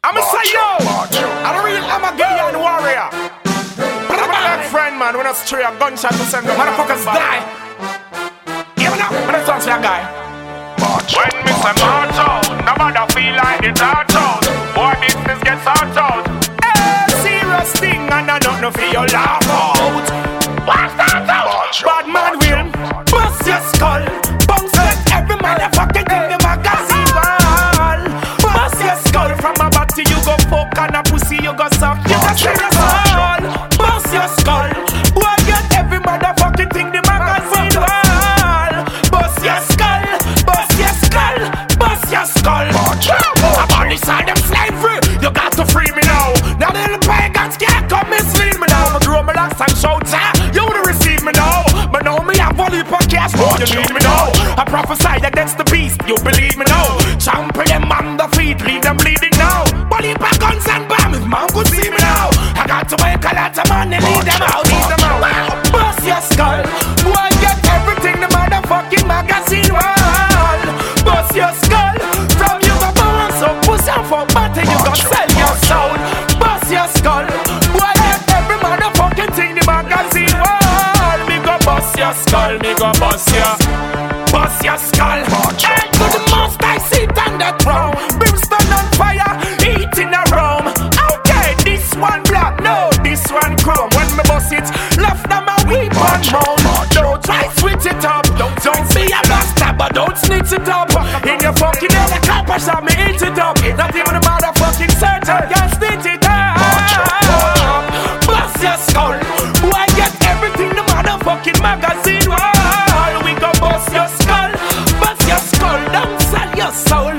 I'ma say yo, I'm a real Armageddon warrior. But I'm a bad friend, man. When I stray a gunshot to send the motherfuckers die. Hear me now? When I talk to that guy. When me say march out, nobody feel like the touch out. Boy, business gets out out. Hey, serious thing, and I don't know for your laugh out. What's that out? Bad man will bust your skull. Bounce like every motherfucking thing in the magazine wall. Bust your skull from a body you go fuck and a pussy you go suck. You go serious all. Bust your skull. Boy, get every motherfucking thing the magazine wall. Bust your skull. Bust your skull. Bust your skull. Abolish all them slavery. You got to free me now. Now the little pagans can't come mislead me now. I grow my last and shout you would receive me now. But now me have only podcast. You need me now. I prophesy against the beast. You believe me now. Trample them on the feet. Leave them bleeding now. Bully back guns and bomb. If man could see me now. I got to make a lot of money. Leave them out. Leave them out. Bust your skull. Boy, get everything the motherfucking magazine wall. Bust your skull. From you go born so pussy for butter. You go sell your soul. Bust your skull. Boy, get every motherfucking thing the magazine wall. Me go bust your skull. Me go bust your skull. Head to the most I sit on the throne. Brimstone on fire, eating a room. Okay, this one black, no, this one chrome. When me bust it, left them a weep on mount. Don't try switch it up. Don't be a bastard, but don't snitch it up. In your fucking helicopter, shot me eat it up. Not even a motherfucking surgeon can snitch it up. Bust your skull. Boy, get everything the motherfucking magazine wall. We go bust your skull. Bust your skull. Don't sell your soul.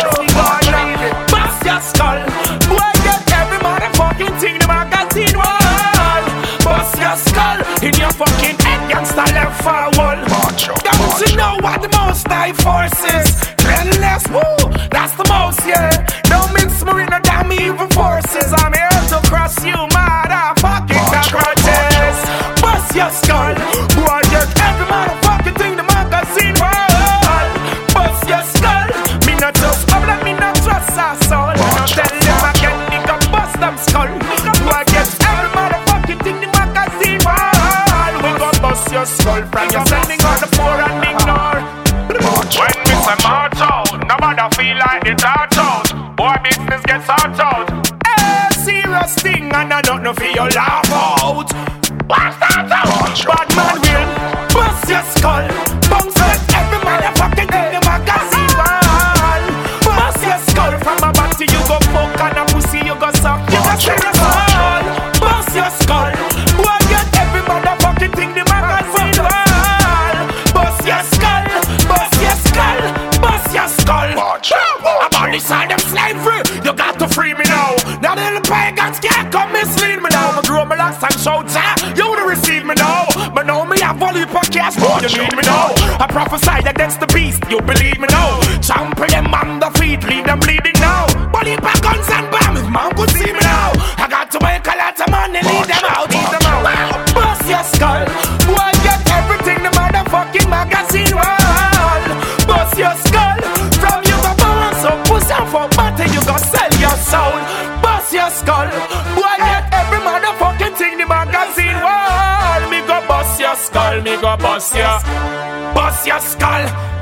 Bust your skull. Boy, get every motherfucking thing the magazine wall. Bust your skull. In your fucking head, gangsta left for a wall. Don't you know what the most high forces? Cleanliness, woo, that's the most, yeah. Don't mix me with no damn evil forces. I'm here to cross you, motherfucking cockroaches. Bust your skull. Boy, get every motherfucking thing the magazine wall. Bust your skull. Me not just public, me not trust our soul. Me not tell them again, nigga, bust them skull. Boy, get every motherfucking thing the magazine wall. We gon' bust your skull from your sending on the poor and ignore. When me say march out, nobody feel like the touch out. Boy, business gets out out. Hey, serious thing, and I don't know for your laugh out. What's that out? Bad man will bust your skull. Bounce like every motherfucking thing the magazine wall. Bust your skull from a body you go fuck and a pussy you go suck. You go serious all. Bust your skull. Boy, get every motherfucking thing the magazine wall. Bust your skull. Bust your skull. Bust your skull. Abolish all them slavery. You got to free me now. Now the little pagans can't come mislead me now. I grow my last and shout you would receive me now. But now me have only podcast. You need me now. I prophesy against the beast. You believe me now. Trample them on the feet. Leave them bleeding now. Bully back guns and bomb. If man could see me now. I got to make a lot of money. Leave them out. Leave them out. Bust your skull. Boy, get everything the motherfucking magazine wall. Bust your skull. From you go born so pussy for butter. You go sell your soul. Bust your skull. Boy, get every motherfucking thing the magazine wall. Me go bust your skull. Me go bust your skull.